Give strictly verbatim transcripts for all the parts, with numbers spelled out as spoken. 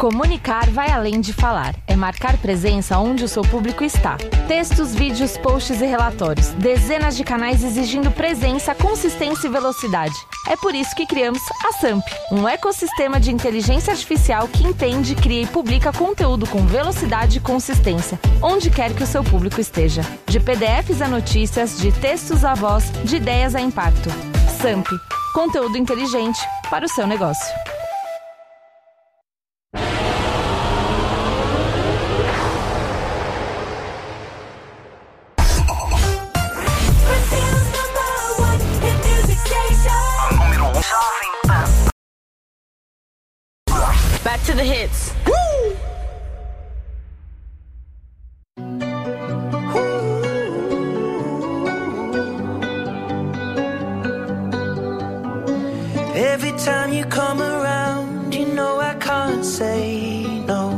Comunicar vai além de falar. É marcar presença onde o seu público está. Textos, vídeos, posts e relatórios. Dezenas de canais exigindo presença, consistência e velocidade. É por isso que criamos a Samp, um ecossistema de inteligência artificial que entende, cria e publica conteúdo com velocidade e consistência, onde quer que o seu público esteja. De P D Fs a notícias, de textos a voz, de ideias a impacto. Samp, conteúdo inteligente para o seu negócio. Back to the hits. Woo! Every time you come around, you know I can't say no.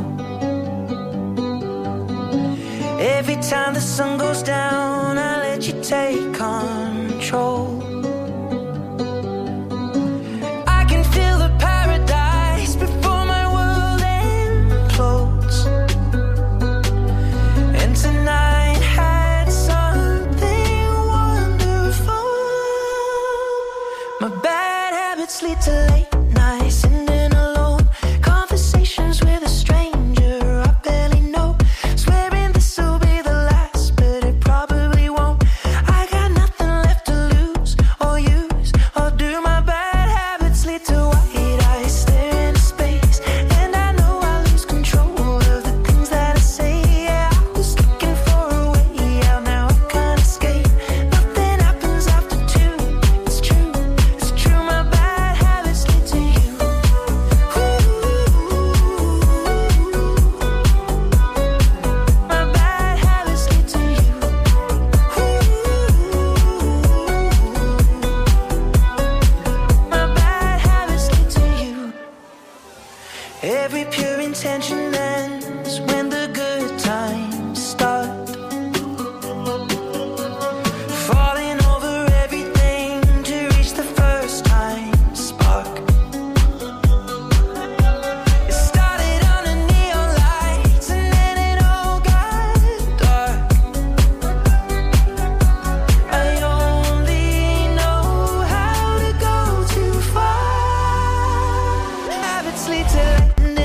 Every time the sun goes down, I let you take control. Lead to late nights, sitting alone, conversations with a stranger I barely know, swearing this will be the last, but it probably won't. I got nothing left to lose or use or do. My bad habits lead to white eyes staring into space, and I know I lose control of the things that I say. Yeah, I was looking for a way out, now I can't escape. Nothing happens after two, it's true, it's true. My bad every pure intention ends when the good times start. Falling over everything to reach the first time spark. It started under neon lights and then it all got dark. I only know how to go too far. Habits lead to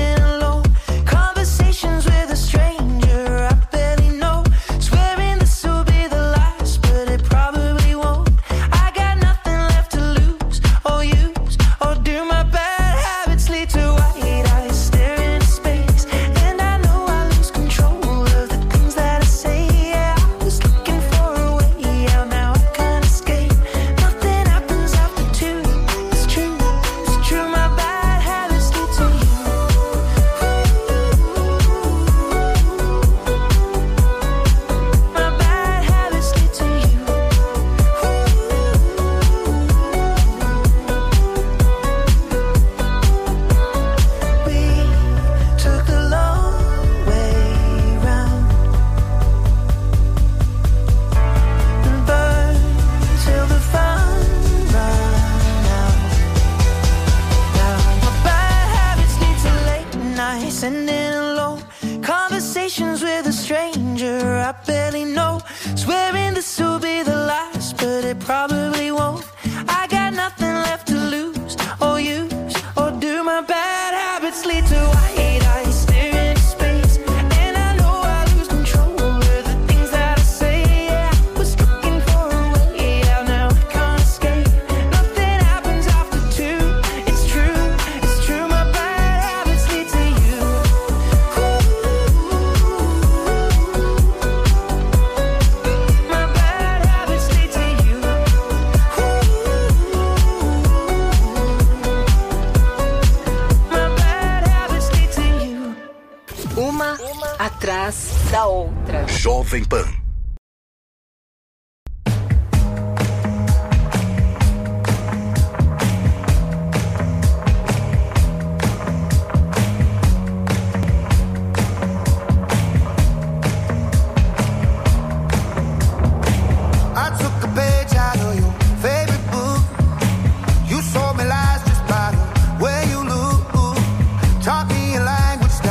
sending alone, conversations with a stranger I barely know, swearing this will be the last, but it probably won't. I got nothing left to lose or use or do. My bad habits lead to white eyes staring into space, and I know I lose control of the things that I say. Yeah, I was looking for a way out, now I can't escape. Nothing happens after two, it's true, it's true. My bad habits lead to you. My bad habits lead to you. My bad habits lead to you. Uma atrás da outra. Jovem Pan. Taught me a language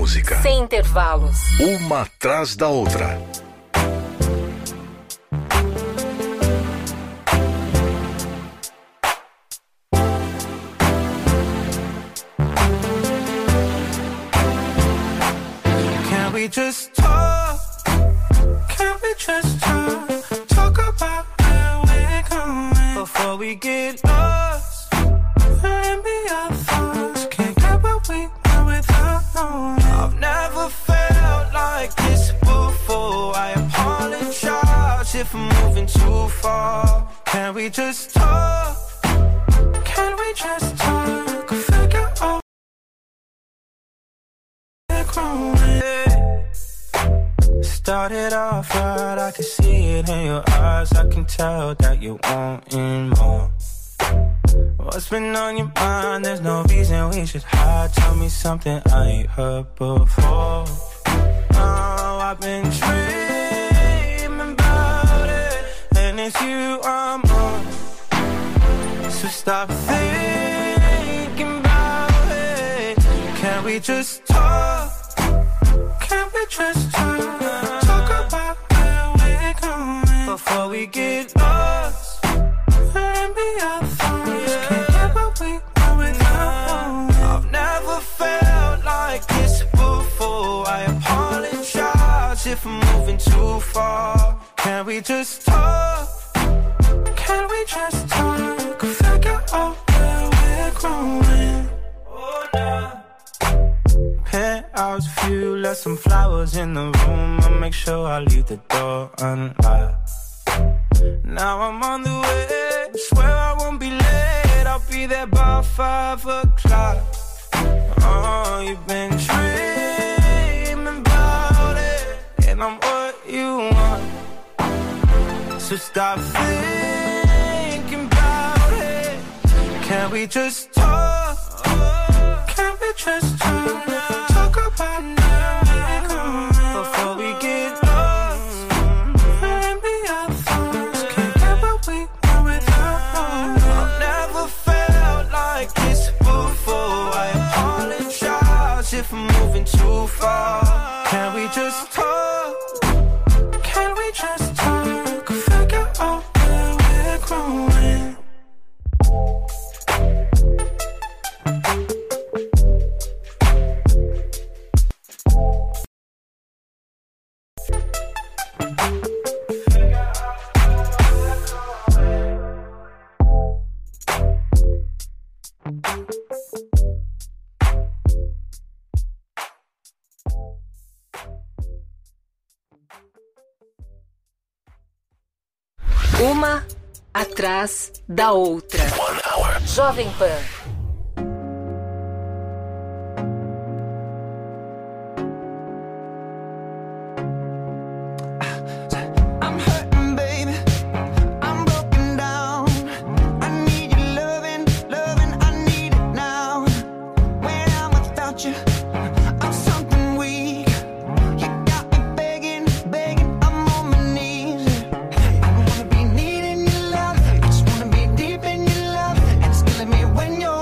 música. Sem intervalos. Uma atrás da outra. Can we just talk? Can we just talk? Talk about where we're going before we get lost. And be our thoughts. Can't get what we want without knowing. I've never felt like this before. I apologize if I'm moving too far. Can we just talk? Can we just talk? Figure out we're growing. Started off right, I can see it in your eyes. I can tell that you wanting more. What's been on your mind? There's no reason we should hide. Tell me something I ain't heard before. Oh, I've been dreaming about it, and it's you I'm on. So stop thinking about it. Can we just talk? Can we just talk? Talk about where we're going before we get lost. And be our thoughts. Can't get what we want without. I've never felt like this before. I apologize if I'm moving too far. Can we just talk? Can we just talk? Figure out where we're growing. Oh, nah. Penthouse view, left some flowers in the room. I'll make sure I leave the door unlocked. Now I'm on the way, swear I won't be late. I'll be there by five o'clock. Oh, you've been dreaming about it, and I'm what you want. So stop thinking about it. Can we just talk? Can we just talk? Talk about now before we get lost. And be our thoughts. Can't get what we want without. I've never felt like this before. I apologize if I'm moving too far. Can we just talk? Can we just talk? Figure out where we're growing. Uma atrás da outra. Jovem Pan. When you're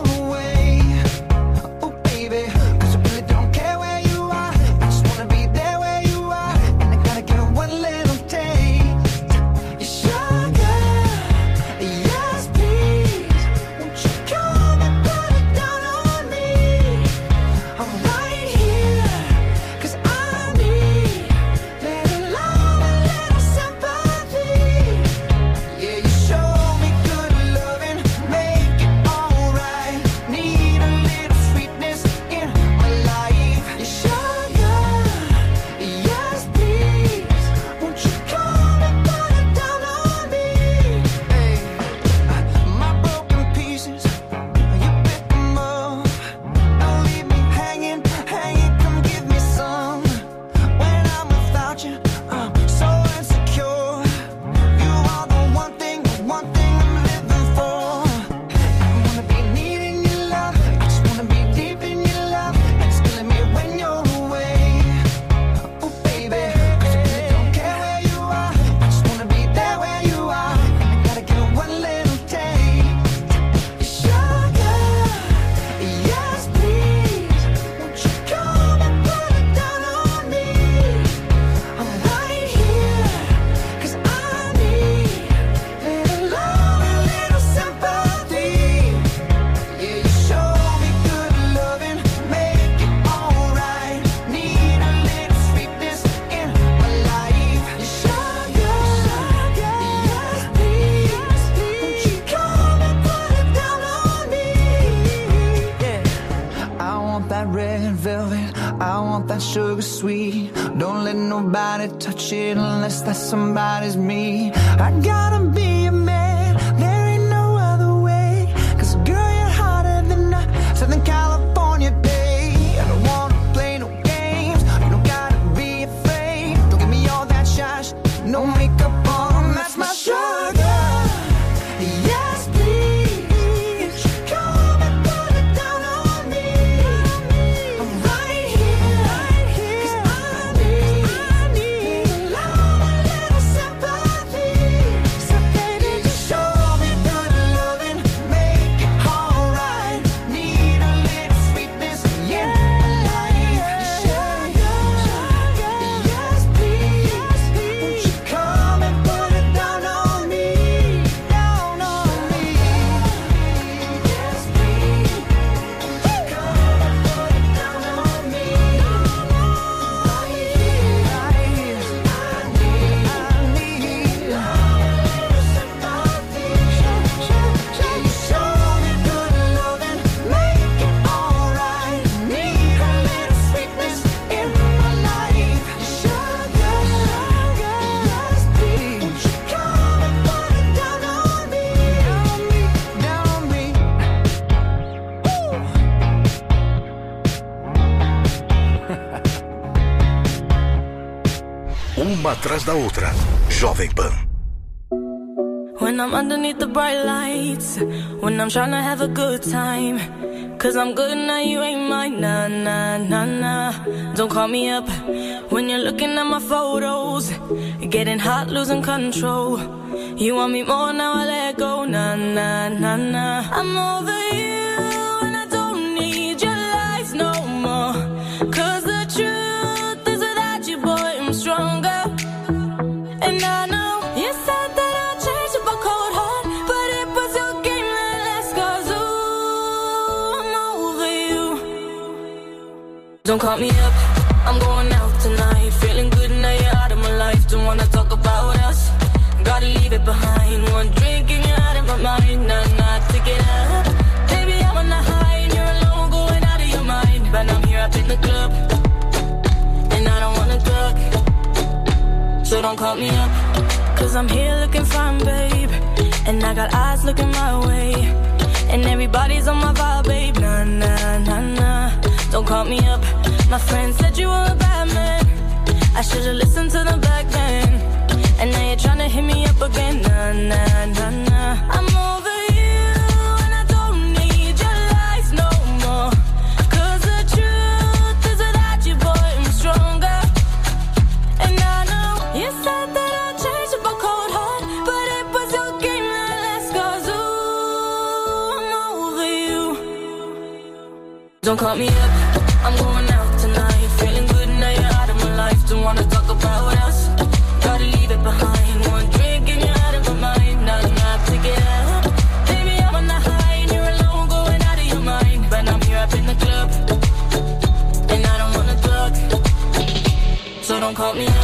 that sugar sweet. Don't let nobody touch it unless that somebody's me. I gotta be a man, there ain't no other way. Cause girl, you're hotter than a Southern California day. I don't wanna play no games, you don't gotta be afraid. Don't give me all that shy, no makeup on, that's my sugar. Yes, please, come and put it down on me. I'm right here, cause I need, I need love, a little sympathy. So baby, just show me good loving, make it alright. Need a little sweetness in my life. Sugar, yes please, won't you come and put it down on me, down on me. Yes please, come and put it down on me. Right here, right here, I need, I need love, sympathy. You show me good loving, make it alright. Need a little sweetness in my life. Sugar, sugar, yes please, won't you come and put it down on me, down on me, down on me. Uma atrás da outra. Jovem Pan. When I'm underneath the bright lights, when I'm trying to have a good time, cause I'm good now, you ain't mine, nah, nah, nah, nah. Don't call me up when you're looking at my photos, getting hot, losing control. You want me more, now I let go, nah, nah, nah, nah. I'm over you and I don't need your lies no more. Cause the truth is without you, boy, I'm stronger. And I know you said that I'll change up a cold heart, but it was your game that last, cause ooh, I'm over you. Don't call me up, I'm going out tonight, feeling good now you're out of my life. Don't wanna talk about us, gotta leave it behind. One drink and you're out of my mind, nah, nah, take it out. Baby, I'm on the high and you're alone, going out of your mind. But I'm here up in the club, and I don't wanna talk. So don't call me up, cause I'm here looking fine, babe. And I got eyes looking my way, and everybody's on my vibe, babe. Nah, nah, nah, nah. Don't call me up, my friend said you were a bad man. I should've listened to them back then. And now you're tryna hit me up again. Nah, nah, nah, nah. I'm over you and I don't need your lies no more. Cause the truth is without you, boy, I'm stronger. And I know you said that I'll change up a cold heart, but it was your game that last, cause ooh, I'm over you. Don't call me up, I'm going out tonight, feeling good now you're out of my life. Don't wanna talk about us, gotta leave it behind. One drink and you're out of my mind, nah, nah, take it out. Baby, I'm on the high and you're alone, going out of your mind. But I'm here up in the club, and I don't wanna talk, so don't call me up.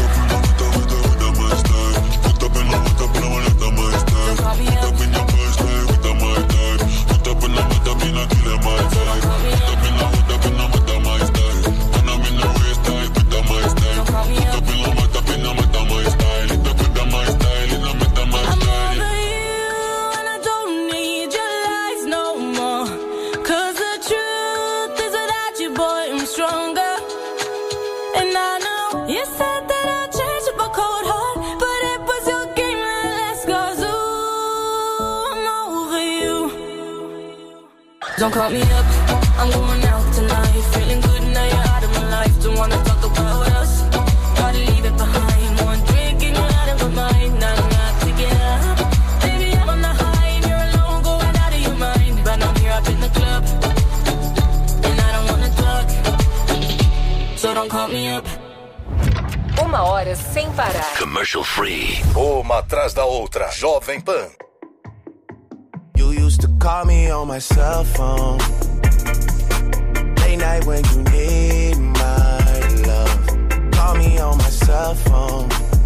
Don't call me up, I'm going out tonight, feeling good now you're out of my life. Don't wanna talk about us, gotta leave it behind. One drink and you're out of my mind, nah, nah, take it out. Baby, I'm on the high and you're alone, going out of your mind. But I'm here up in the club, and I don't wanna talk, so don't call me up. Uma hora sem parar. Commercial free. Uma atrás da outra. Jovem Pan. You used to call me on my cell phone, late night when you need my love. Call me on my cell phone,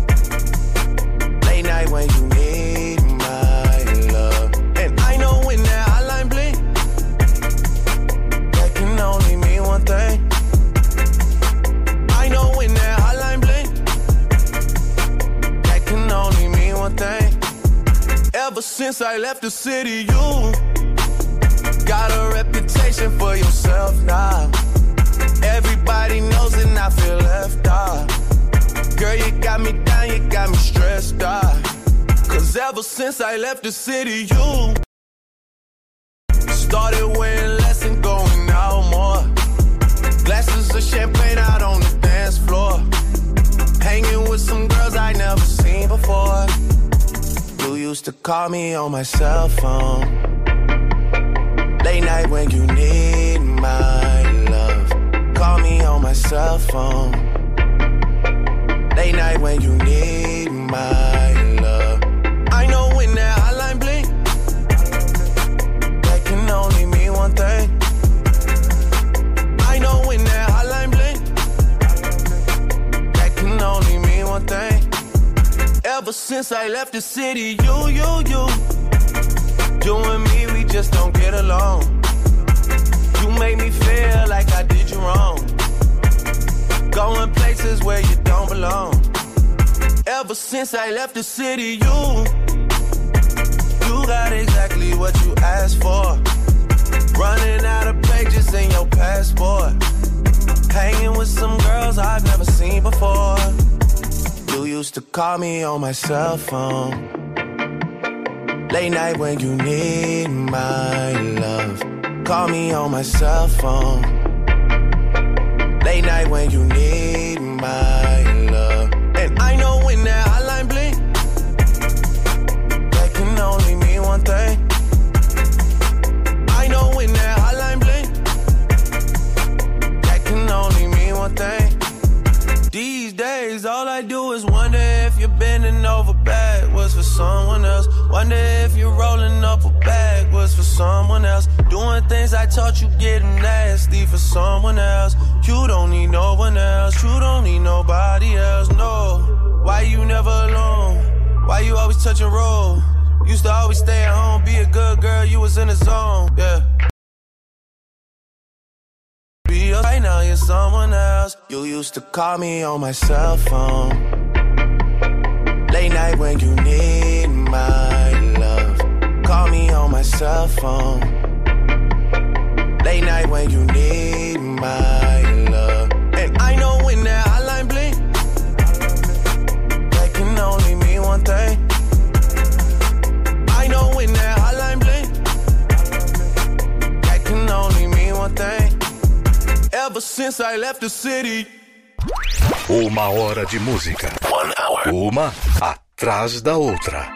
late night when you need my love. And I know when that hotline bling, that can only mean one thing. Ever since I left the city, you got a reputation for yourself now. Everybody knows and I feel left out. Girl, you got me down, you got me stressed out. Cause ever since I left the city, you started wearing less and going out more. Glasses of champagne out on the dance floor. Hanging with some girls I never seen before. You used to call me on my cell phone. Late night when you need my love. Call me on my cell phone. Late night when you need my love. I know when that hotline blink, that can only mean one thing. I know when that hotline blink, that can only mean one thing. Ever since I left the city, you, you, you You and me, we just don't get along. You made me feel like I did you wrong. Going places where you don't belong. Ever since I left the city, you You got exactly what you asked for. Running out of pages in your passport. Hanging with some girls I've never seen before. You used to call me on my cell phone. Late night when you need my love. Call me on my cell phone. Late night when you need my love. And I know when that hotline blink, that can only mean one thing. I know when that hotline blink, that can only mean one thing. These days, all I do is wonder if you're bending over backwards for someone else. Wonder if you're rolling up a backwards for someone else. Doing things I taught you getting nasty for someone else. You don't need no one else. You don't need nobody else, no. Why you never alone? Why you always touch and roll? Used to always stay at home, be a good girl, you was in the zone, yeah. Right now you're someone else. You used to call me on my cell phone. Late night when you need my love. Call me on my cell phone. Late night when you need my love. And I know when that hotline blink, that can only mean one thing. I know when that hotline blink, that can only mean one thing. Ever since I left the city. Uma hora de música. One hour. Uma atrás da outra.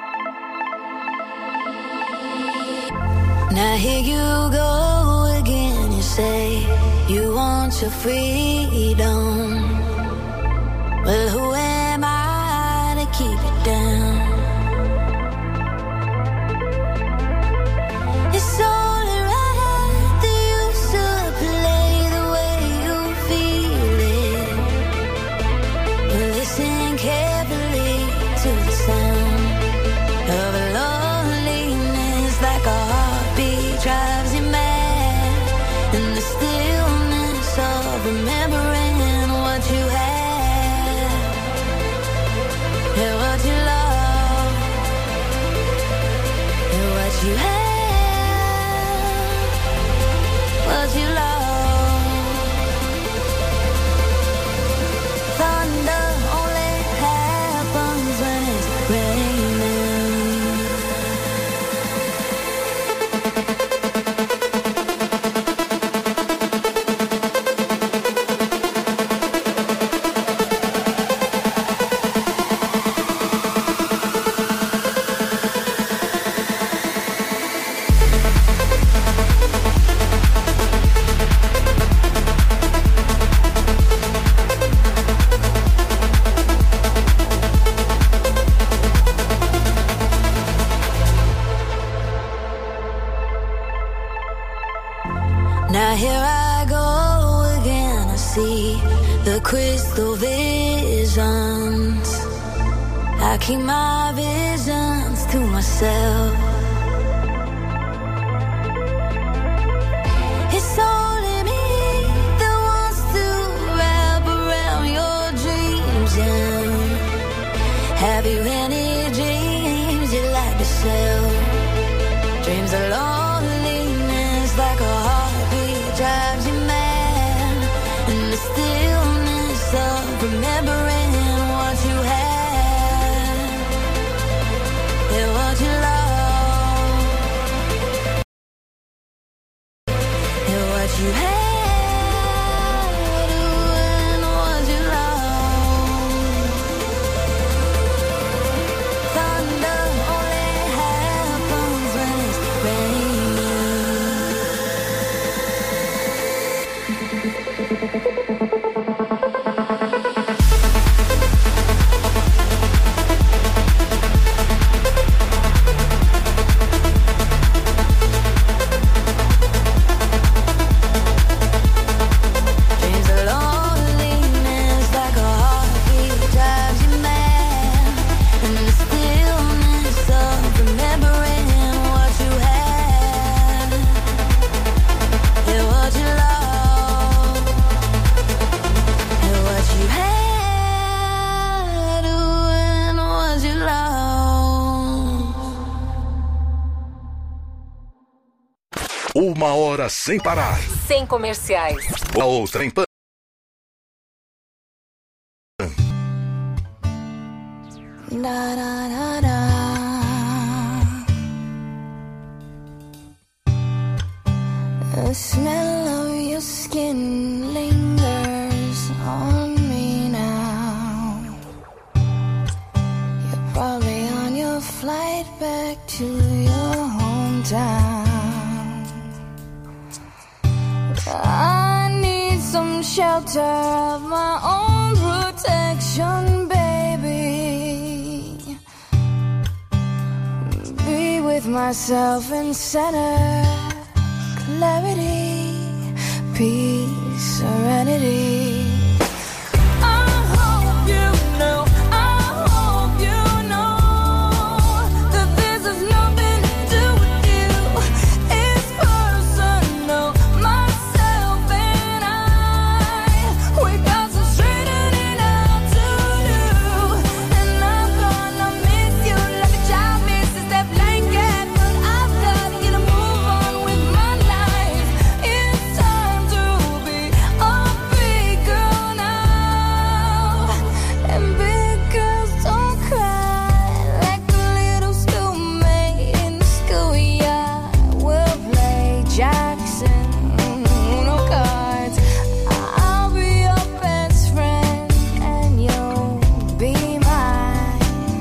Now here you go again. You say you want your freedom. Well, who am I to keep it down? It's only right that you should play the way you feel it. Listen carefully to the sound of loneliness, like a heartbeat drives you mad. In the stillness of remembering what you had and what you love and what you had, what you love. Thunder only happens when it's raining. Now here I go again, I see the crystal visions. I keep my visions to myself. It's only me that wants to wrap around your dreams. And have you any dreams you'd like to say? Uma hora sem parar. Sem comerciais. A outra em pan. Da, da, da, da. The smell of your skin lingers on me now. You're probably on your flight back to your hometown. I need some shelter of my own protection, baby. Be with myself in center, clarity, peace, serenity. I hope you know, I hope you know that this has nothing to do with you. It's personal. Myself and I, we got some straightening out to do. And I'm gonna miss you like a child misses that blanket, but I've got to get a move on with my life. It's time to be a big girl now. And big girls don't cry like a little schoolmate in the schoolyard. We'll play Jackson, Uno cards. I'll be your best friend and you'll be my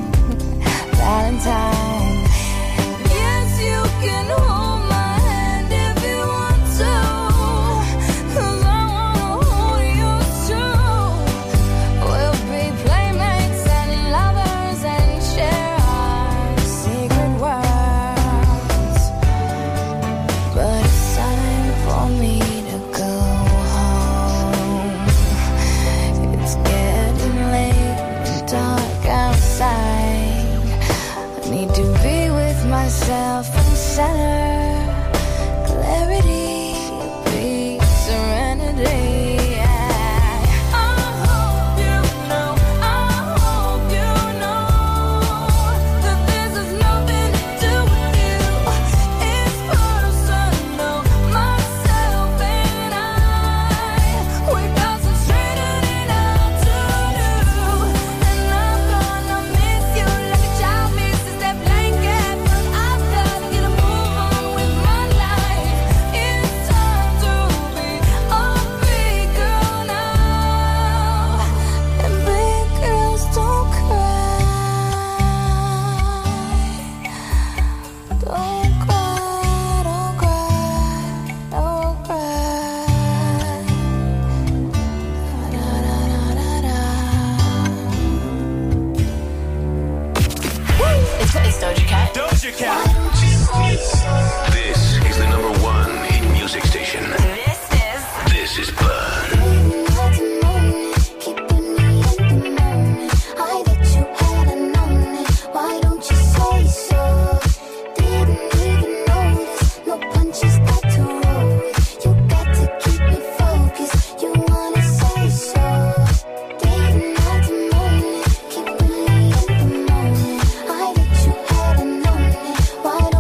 Valentine. Yes, you can hold my hand if you want to, 'cause I wanna hold yours too. We'll be playmates and lovers and share our secret worlds. But it's time for me to go home. It's getting late and dark outside. I need to be with myself in center, clarity, peace, serenity. Yeah. I hope you know, I hope you know that this has nothing to do with you. It's personal. Myself and I, we got some straightening out to do. And I'm gonna miss you like a child misses that blanket, but I've got to get a move on with my life. It's time to be a big girl now. And big girls don't cry. Don't cry, don't cry, don't cry. Da, da, da, da, da. It's, it's Doja Cat. Doja Cat. This is the number one in music station. This is This is Burn. Keeping me in the moment. I bet you hadn't known it. Why don't you say so? Didn't even notice. No punches got to roll with. You got to keep me focused. You wanna say so? Didn't have to moan it. Keeping me in the moment. I bet you hadn't known it. Why don't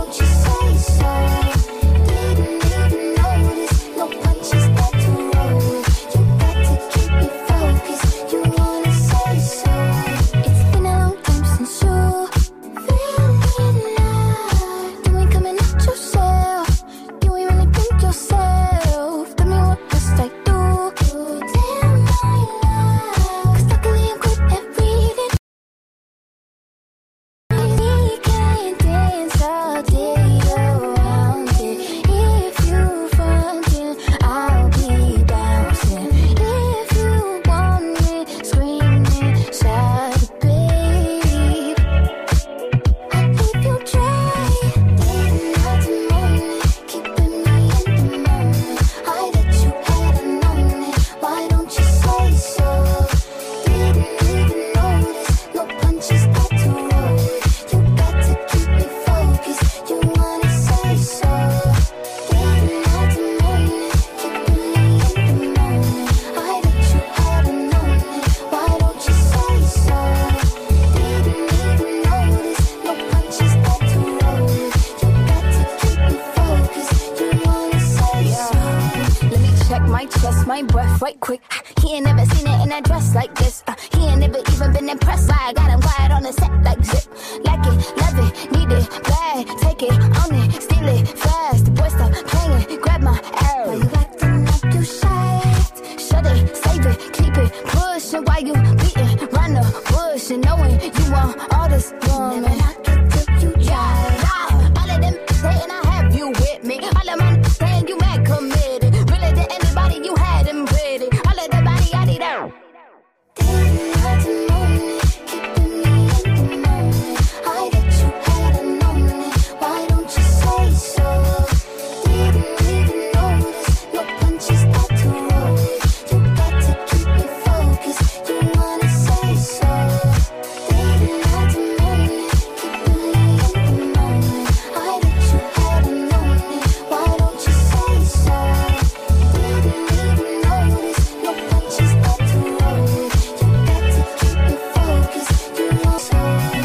my breath right quick. He ain't never seen it in a dress like this. Uh, he ain't never even been impressed. I got him quiet on the set like zip. Like it, love it, need it, bad. Take it, own it, steal it, fast. The boy stop playing, grab my ass. Why you acting like you shy? Shut it, save it, keep it, pushing. Why you beating round the bush and knowing you want all this woman? Never knock it till you try. All of them saying I have you with me. All of my saying you mad committed. Really to anybody you had them pretty. All of the body I need out. Didn't have to know it, keeping me in the moment. I bet you had known it. Why don't you say so? Didn't even notice your punches start to roll. You got to keep me focused. You wanna say so? Didn't have to know it, keeping me in the moment. I bet you had known it. Why don't you say so? Didn't even notice your punches start to roll. You got to keep me focused. You know so.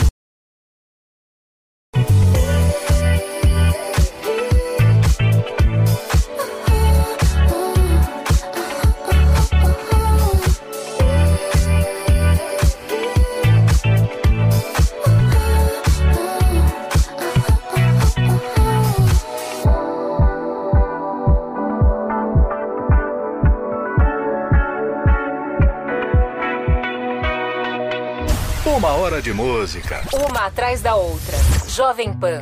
Uma hora de música. Uma atrás da outra. Jovem Pan.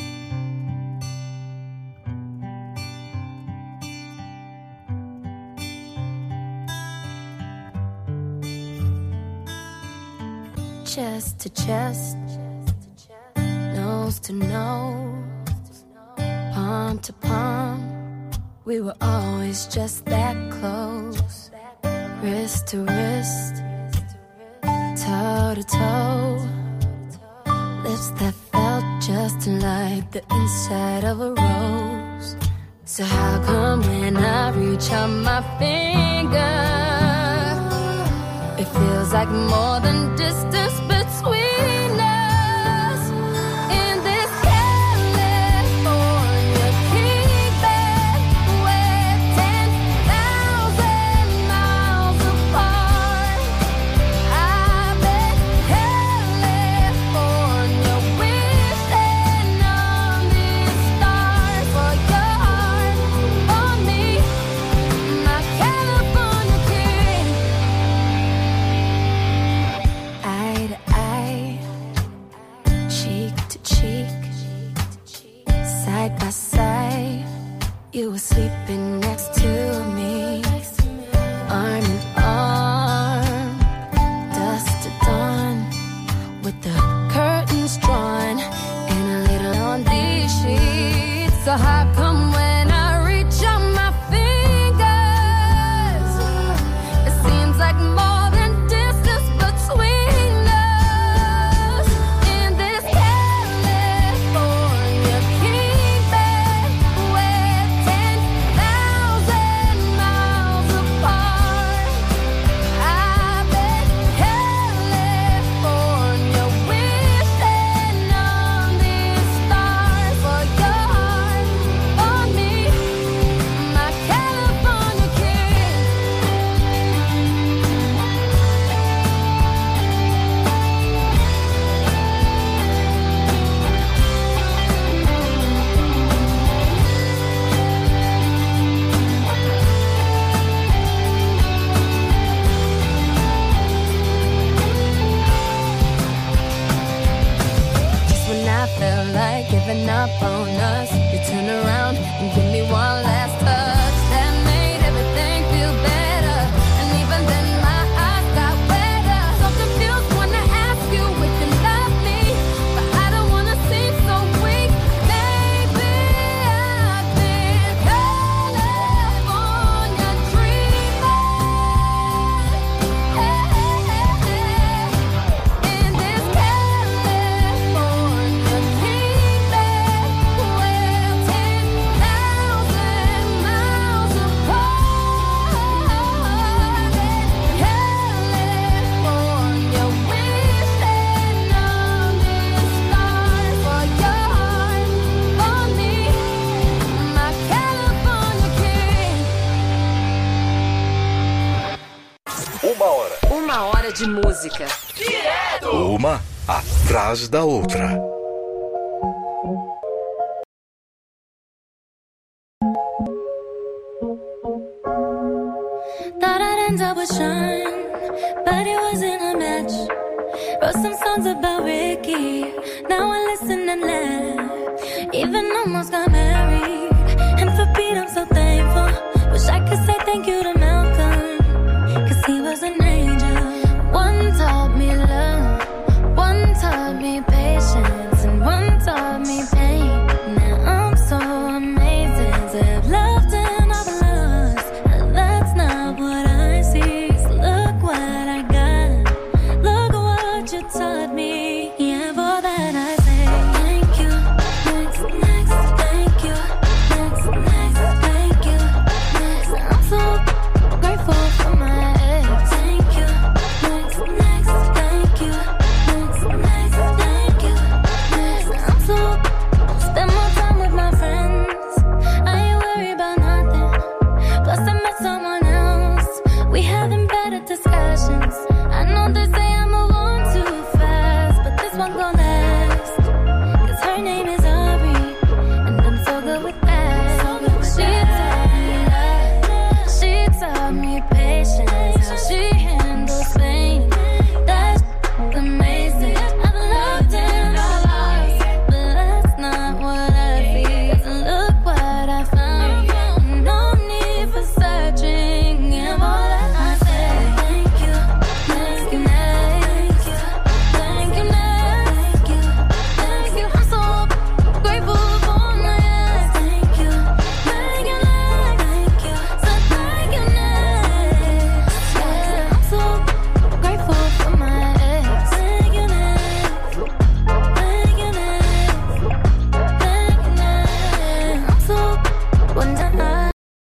Chest to chest, nose to nose, palm to palm. We were always just that close. Wrist to wrist, toe to toe. Lips that felt just like the inside of a rose. So how come when I reach out my finger, it feels like more than distance between us. In this California keeping, we're ten thousand miles apart. I bet California wishing on these stars for your heart, for me, my California king. Eye to eye, cheek to cheek, side by side. You were sleeping next to me, arm in arm, dusk to dawn, with the curtains drawn and a little on these sheets. So how come when I reach out my fingers, it seems like more than distance between us. In this California keeping, we're ten thousand miles apart. I bet California wishing on these stars for your heart, for me, my California king. Just when I felt like giving up on us, you turn around and give me one last touch that made everything feel better. And even then my eyes got wetter. So confused when I ask you if you love me, but I don't wanna seem so weak. Maybe I've been California dreaming. In this California keeping, we're ten thousand miles de música. Direto! Uma atrás da outra. Thought I'd end up with Sean, but it wasn't a match. Wrote some songs about Ricky, now I listen and laugh. Even almost got married, and for Pete I'm so thankful. Wish I could say thank you to Malcolm, cause he was an angel. One taught me love, one taught me patience, and one taught me pain. Now I'm so amazing to have loved and I've lost, and that's not what I see. So look what I got, look what you taught me. Yeah, for that I say thank you. Next, next, thank you. Next, next, thank you. Next, I'm so grateful for my ex. Thank you. Next, next, thank you. Next, next, thank you. Next, I'm so spend more time with my friends. I ain't worried about nothing. Plus I met someone else. We having better discussions. I know they say I move on too fast, but this one gon' last. Cause her name is Aubrey, and I'm so good with that. She taught me love, she taught me patience, how she handles pain. That's amazing. I've loved and I lost, but that's not what I see. Cause look what I found, no need for searching. And all that I say, thank you, thank you, thank you, thank you, thank you, thank you. I'm so grateful for my ex. Thank you, thank you, thank you, so thank you, next. Yeah, I'm so grateful for my ex. Thank you, next. Thank you, next. Thank you, next. I'm so one time.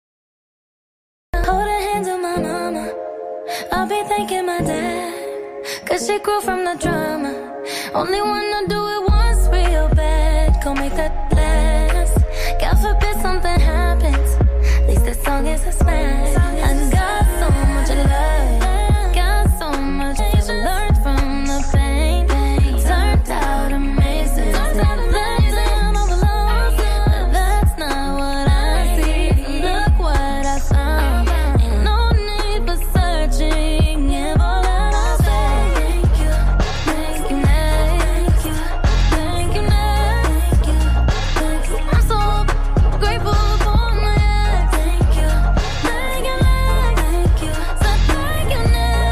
Hold the hands of my mama. I'll be thanking my dad, cause she grew from the drama. Only wanna do it once real bad. Go make that last. God forbid something happens, at least this song is a smash. I got so much love, got so much to learn from the pain. Turned out amazing. Turned out amazing. But that's not what I see. Look what I found. Ain't no need for searching. And all that I say, thank you, thank you, thank you, thank you, thank you, thank you. I'm so grateful for my ex. Thank you, thank you, thank you, so thank you,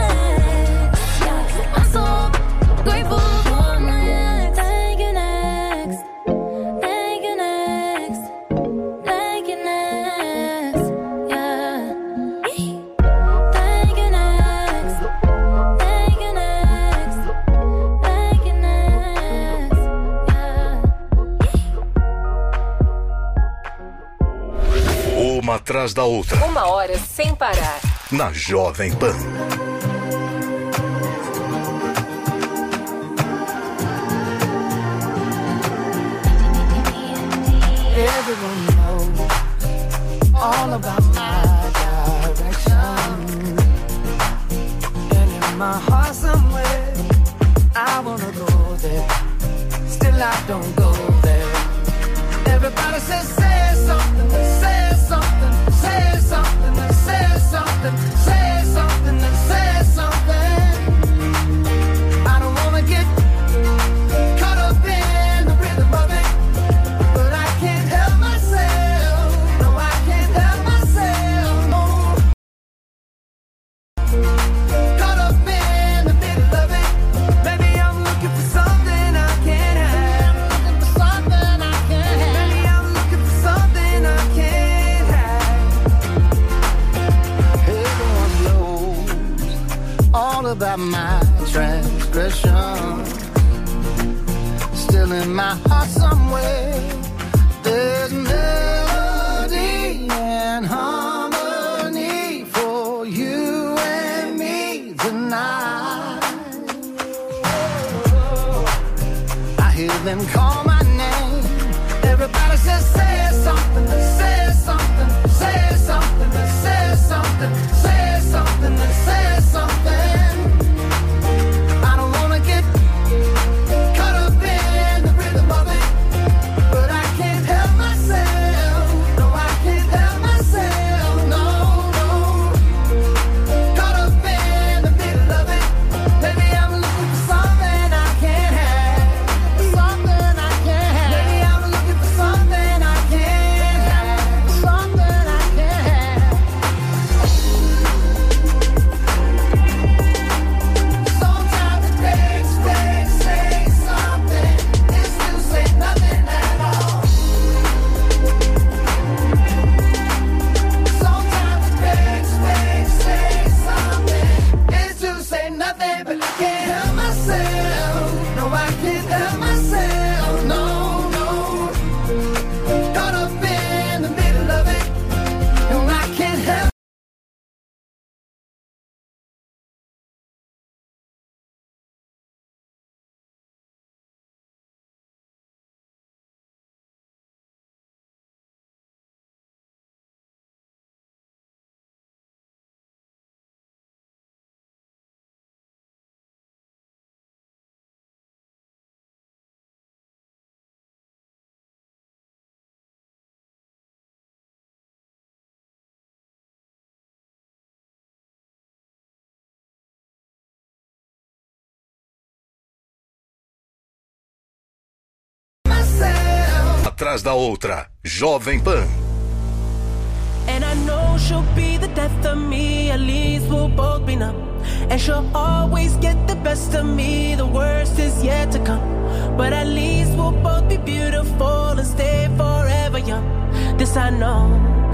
next. Yeah, I'm so grateful for my ex. Thank you, next. Thank you, next. Thank you, next. Yeah. Thank you, next. Thank you, next. Thank you, next. Yeah. Uma atrás da outra. Uma hora sem parar. Na Jovem Pan. Everyone knows all about my direction. And in my heart somewhere, I wanna go there. Still I don't go there. Everybody says, say something, say something, say something, say something, say something, say something. I don't wanna get caught up in the rhythm of it, but I can't help myself. No, I can't help myself. No. Caught up in the middle of it. Maybe I'm looking for something I can't have. Looking for something I can't have. Maybe I'm looking for something I can't have. Everyone knows all about my transgression. Still in my heart somewhere, there's melody and harmony for you and me tonight. I hear them call my name. Everybody says, say something, say something, say something, say something, say something, say something. atrás da outra. Jovem Pan. And I know she'll be the death of me, at least we'll both be numb. And she'll always get the best of me, the worst is yet to come. But at least we'll both be beautiful and stay forever young. This I know,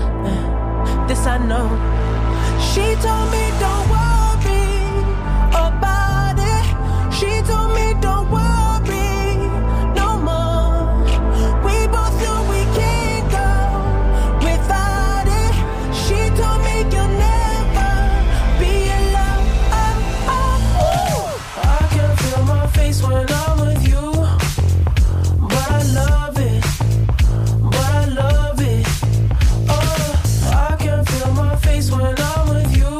this I know. She told me don't worry about it. She told me don't worry no more. We both know we can't go without it. She told me you'll never be alone. Oh, oh, oh. I can feel my face when I'm with you, but I love it, but I love it. Oh, I can feel my face when I'm with you,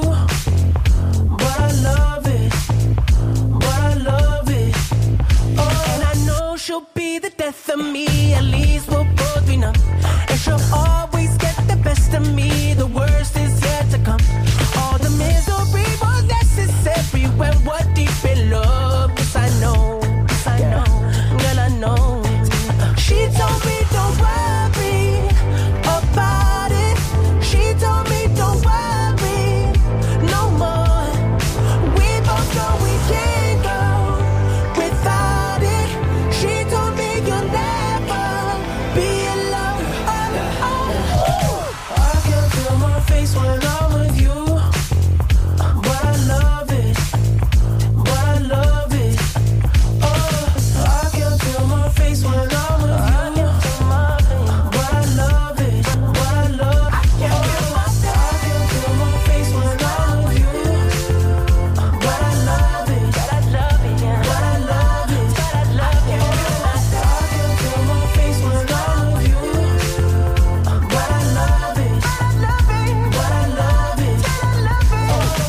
but I love it, but I love it. Oh, and I know she'll be the death of me, at least we'll both be numb. And she'll always get the best of me, the worst is yet to come. All the misery was necessary when we're deep in love. Yes, I know, yes, I know, girl, I know. She told me don't worry about it. She told me don't worry no more. We both know we can't go without it. She told me you'll never be alone. Oh, oh, oh. I can feel my face when I'm with you, but I love it, but I love it. Oh, I can feel my face when I'm with you, but I love it, but I love it. I can feel my face when I'm with you, but I love it, but I love it, but I love it, but I love it. I can feel my face when I'm with you, but I love it, but I love it, but I love it, but I love it.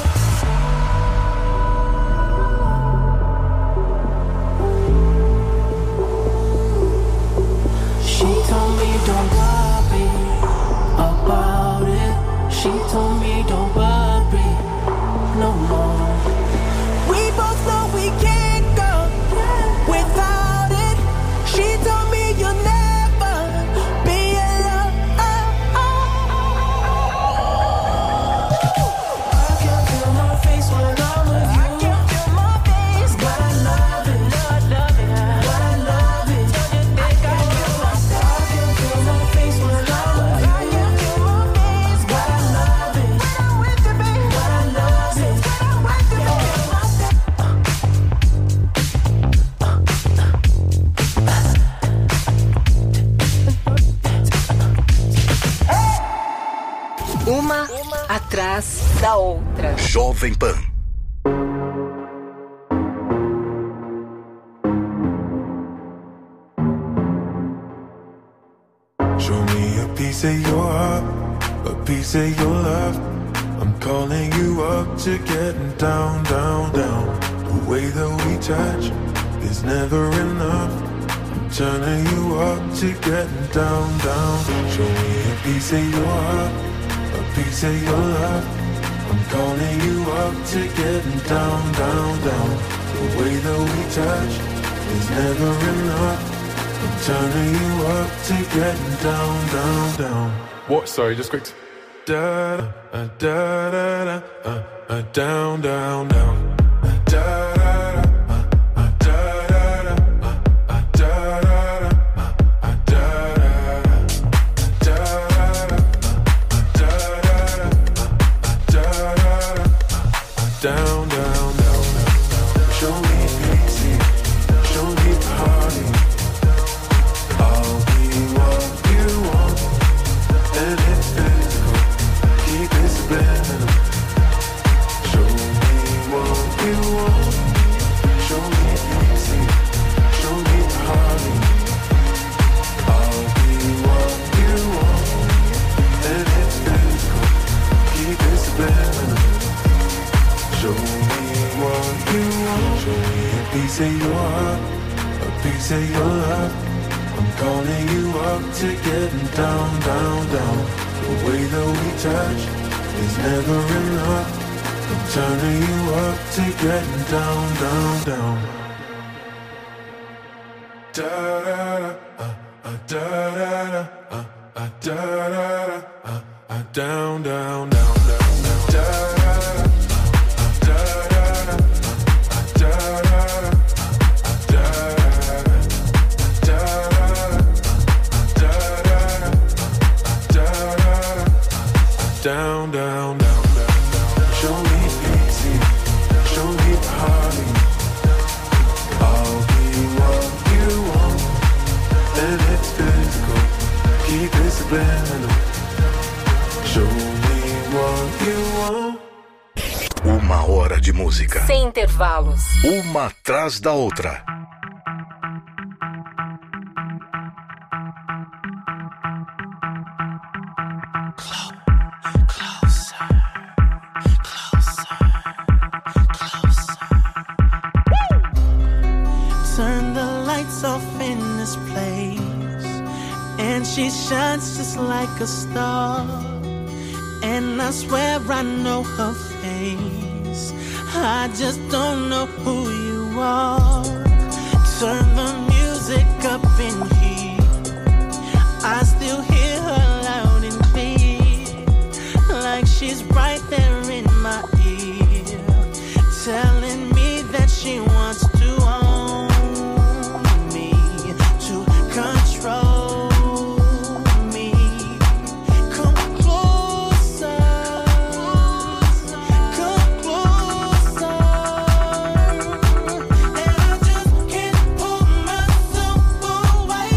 She told me don't worry about it. She told me don't worry no more. We both know we can't go without it. She told me you'll never be alone. I can feel my face when I'm with you. I can feel my face, but I love it, but I love it. I can feel my I can feel my face when I'm with you. I can feel my face, but I love it. When I'm with you, baby, but I love it. When I'm with you, baby. Uma atrás da outra. Jovem Pan. Show me a piece of your heart, a piece of your love. I'm calling you up to getting down, down, down. The way that we touch is never enough. I'm turning you up to getting down, down. Show me a piece of your heart, a piece of your love. I'm calling you up to getting down, down, down. The way that we touch is never enough. I'm turning you up to getting down, down, down. What? Sorry, just quick. Da da uh, da da da uh, uh, down, down, down. Uh, da da da uh, uh, da da da uh, uh, da da da uh, uh, da da da da da da da da da down, down, down. Show me easy, show me party. I'll be what you want, and it's physical. Keep it subliminal. Show me what you want. Show me easy, show me party. I'll be what you want, and it's physical. Keep it subliminal. Show me what you want. Show me a piece of your heart, a piece of your love. I'm calling you up to getting down, down, down. The way that we touch is never enough. I'm turning you up to getting down, down, down. Da da da, uh, uh, Down, down, down, down, down. Down, down, down, down. Show me easy, show me party. I'll be what you want, and it's physical. Keep it subliminal. Show me what you want. Uma hora de música. Sem intervalos. Uma atrás da outra. Off in this place, and she shines just like a star, and I swear I know her face. I just don't know who you are. Turn the music up in here, I still hear her loud and clear, like she's right there in my ear, telling me that she wants to own, control me. Come closer, come closer, and I just can't pull myself away.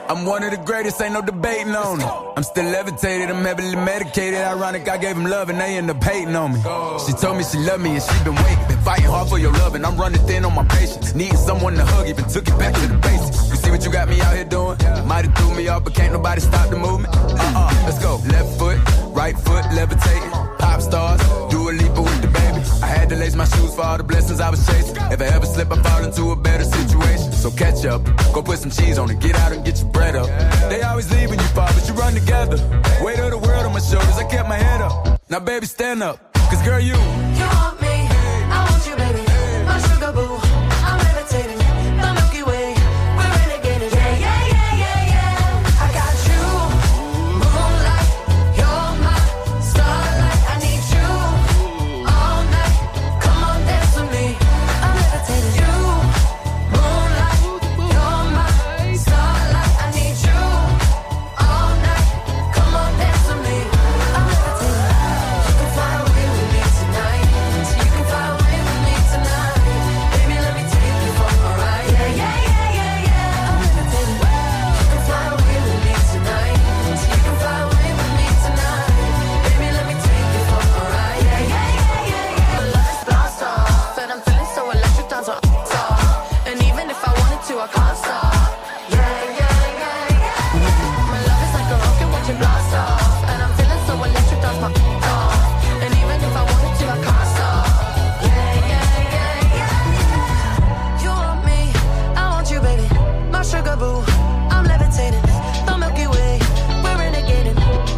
I'm one of the greatest, ain't no debating on it. I'm still levitated, I'm heavily medicated. Ironic, I gave him love and they end up hating on me. She told me she loved me and she been waiting. Been fighting hard for your love and I'm running thin on my patience. Needing someone to hug, even took it back to the basics. You see what you got me out here doing? Might have threw me off, but can't nobody stop the movement. Uh-uh, let's go. Left foot, right foot, levitating. Pop stars, do a leap with the baby. I had to lace my shoes for all the blessings I was chasing. If I ever slip, I fall into a better situation. So catch up, go put some cheese on it, get out and get your bread up. They always leave when you fall, but you run together. Weight of the world on my shoulders, I kept my head up. Now baby, stand up, cause girl, you You want me, I want you, baby. My sugar boo, I'm levitating. The Milky Way, we're renegading. Yeah, yeah, yeah, yeah, yeah. I got you, moonlight. You're my starlight. I need you all night. Come on, dance with me. I'm levitating. You, moonlight. You're my starlight. I need you all night. Come on, dance with me. I'm levitating. You can fly away with me tonight. You can fly away with me tonight. Baby, let me take you for a ride. Yeah, yeah, yeah, yeah, yeah. I'm levitating. You can fly away with me tonight. You can fly away with me tonight. Baby, let me take you for a ride. Yeah, yeah, yeah, yeah, yeah. My love is blast off, and I'm feeling so electric, down to off. And even if I wanted to, I can't stop. Yeah, yeah, yeah, yeah. My love is like a rocket, watch it blast off, and I'm feeling so electric, down my off. And even if I wanted to, I can't stop. Yeah, yeah, yeah, yeah. You want me, I want you, baby. My sugar boo, I'm levitating. The Milky Way, we're renegading.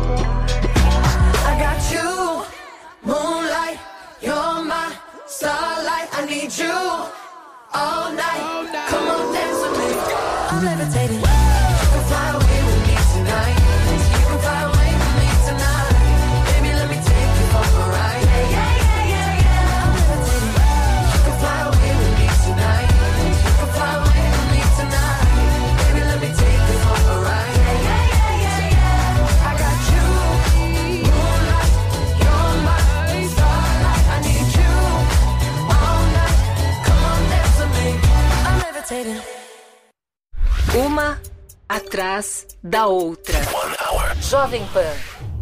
I got you, moonlight. You're my starlight. I need you all night. Come on, dance with me. I'm levitating. You can fly away with me tonight. You can fly away with me tonight. Baby, let me take you for a ride. Yeah, yeah, yeah, yeah, yeah. I'm levitating. You can fly away with me tonight. You can fly away with me tonight. Baby, let me take you for a ride. Yeah, yeah, yeah, yeah, yeah. I got you, moonlight. You're my starlight. I need you all night. Come on, dance with me. I'm levitating. Uma atrás da outra. Jovem Pan.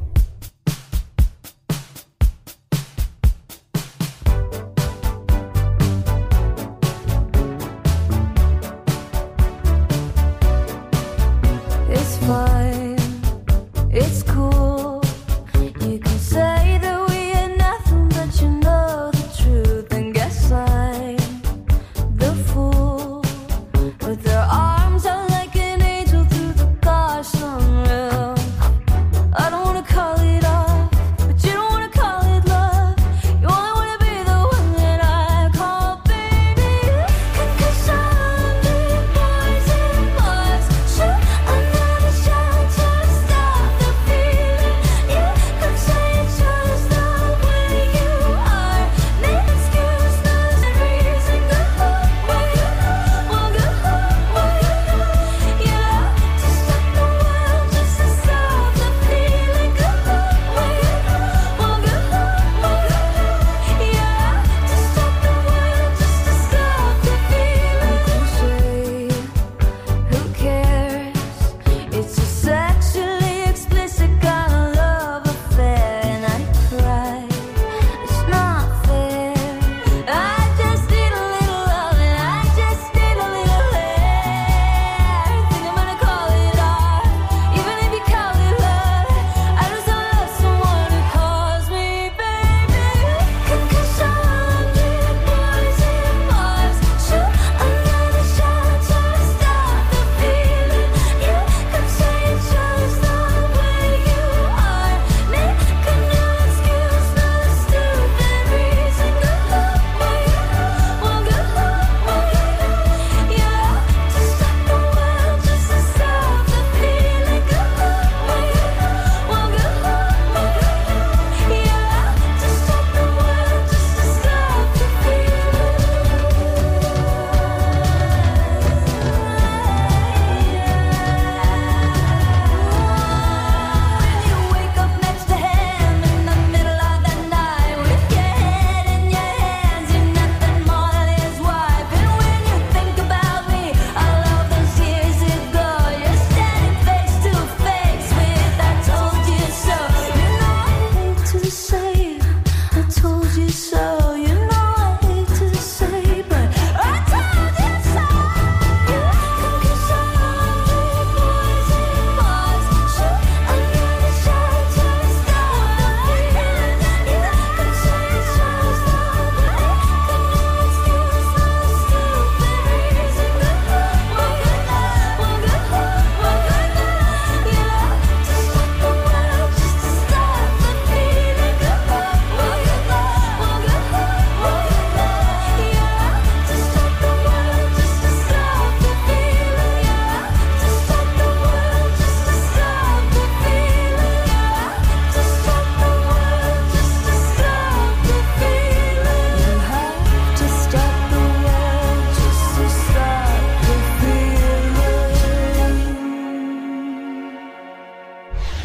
It's fine, it's cool. You can say that we ain't nothing, but you know the truth. And guess I'm the fool. With their arms out like an angel through the car sunroof. I don't wanna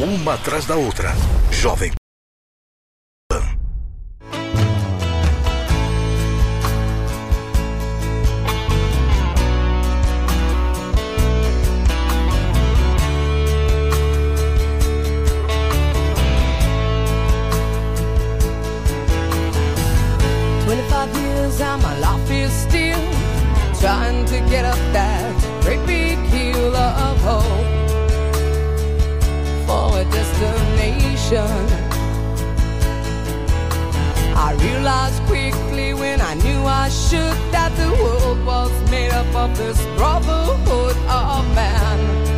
uma atrás da outra. Jovem Pan. twenty-five years and my life is still trying to get up that great big hill of hope for a destination. I realized quickly when I knew I should that the world was made up of this brotherhood of man.